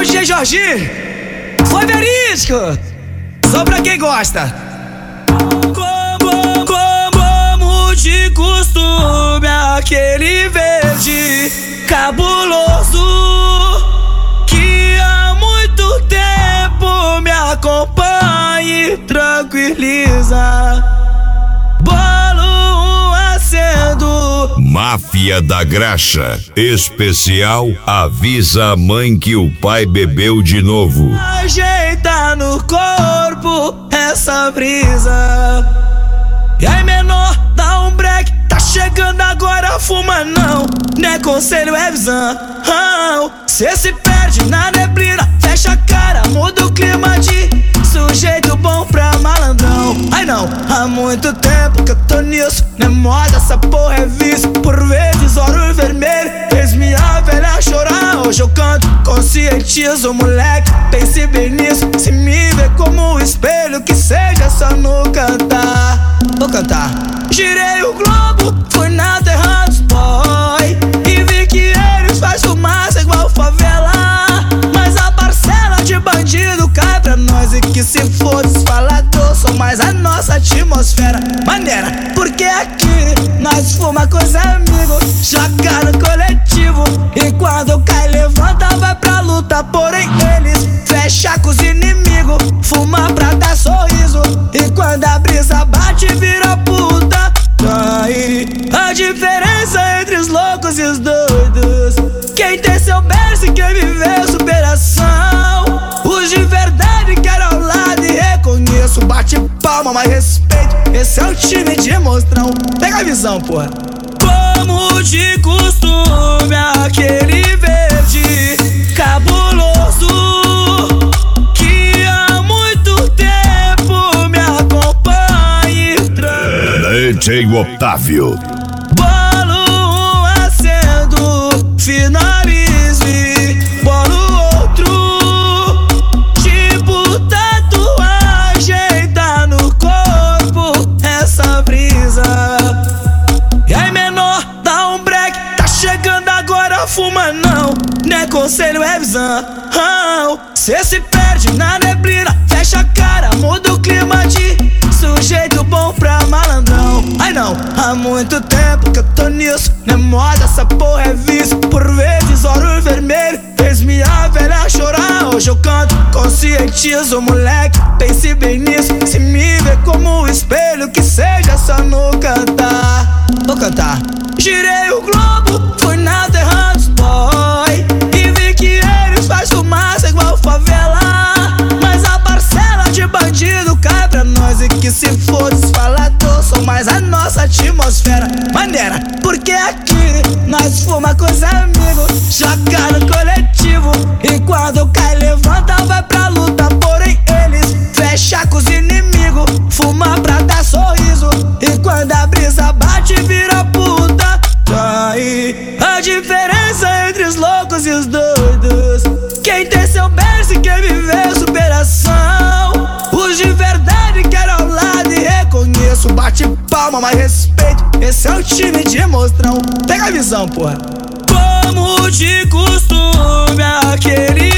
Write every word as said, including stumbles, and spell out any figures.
o D J Jorginho, foi verídico, só pra quem gosta. Como, como de costume, aquele verde cabuloso que há muito tempo me acompanha e tranquiliza. Bolo acendo. Máfia da Graxa especial avisa a mãe que o pai bebeu de novo. Ajeita no corpo essa brisa. E aí, menor, dá um break. Tá chegando agora, fuma não. Não é conselho, é visão. Cê se perde na neblina, fecha a cara, muda o clima de sujeito bom pra malandrão. Ai não, há muito tempo que eu tô nisso. Não é moda, essa porra é vício. Por vezes olho vermelho fez minha velha chorar. Hoje eu canto, conscientizo, moleque, pense bem nisso. Se me vê como um espelho, que seja só no cantar. Vou cantar. Girei o globo, fui na terra dos boy e vi que eles faz fumaça igual favela. Mas a parcela de bandido cai pra nós. E que se for desfalador, sou mais a nossa atmosfera. Maneira, porque aqui nós fuma com os amigos, joga no coletivo. E quando cai, levanta, vai pra luta. Porém eles fecha com os inimigos, fuma pra dar sorriso. E quando a brisa bate, vira puta. Aí a diferença entre os loucos e os doidos: quem tem seu berço e quem viveu superação. Os de verdade quero ao lado e reconheço. Bate palma, mas respeito. Esse é o time de monstrão. Pega a visão, porra. Como de costume, aquele verde cabuloso que há muito tempo me acompanha e D J Otávio. Bolo acendo, finalize, bolo outro. Tipo tatuagem, tá no corpo essa brisa. E aí, menor, dá um break. Tá chegando agora, fuma não. Não é conselho, é visão. Cê se perde na neblina, fecha a cara, muda o clima de sujeito bom pra malandrão. Ai não, há muito tempo que eu tô nisso. Não é moda, essa porra é vício. Por vezes olho vermelho fez minha velha chorar. Hoje eu canto, conscientizo, moleque, pense bem nisso. Se me vê como um espelho, que seja só no cantar. Vou cantar. Girei o globo, fui na terra dos boy e vi que eles faz fumaça igual favela. Mas a parcela de bandido cai pra nós. E que se for desfalador, sou mais a nossa atmosfera. Maneira, porque aqui nós fuma com os amigos, joga no coletivo. E quando cai, levanta, vai pra luta. Porém eles fecha com os inimigos, fuma pra dar sorriso. E quando a brisa bate, vira puta. Aí a diferença entre os loucos e os doidos: quem tem seu berço e quem viveu superação. Os de verdade quero ao lado e reconheço. Bate palma, mas respeito. Esse é o time de monstrão. Pega a visão, porra. Como de costume, aquele